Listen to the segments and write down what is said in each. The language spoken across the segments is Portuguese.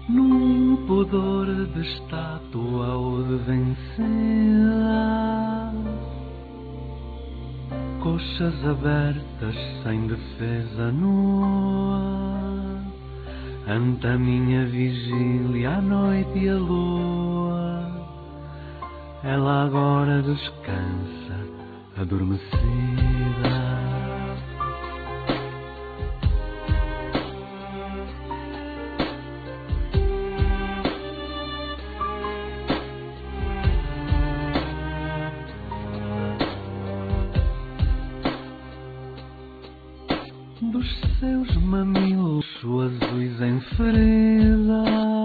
num pudor de estátua ou de vencida, coxas abertas, sem defesa, nua, ante a minha vigília, a noite e a lua. Ela agora descansa, adormecida. Dos seus mamilos azuis em ferida,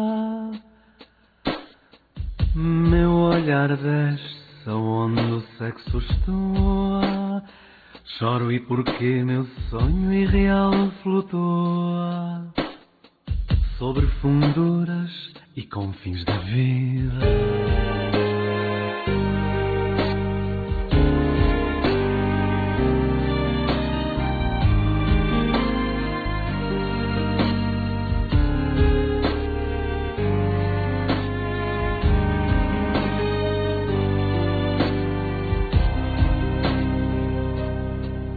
meu olhar desce aonde o sexo estua. Choro e porque meu sonho irreal flutua sobre funduras e confins da vida.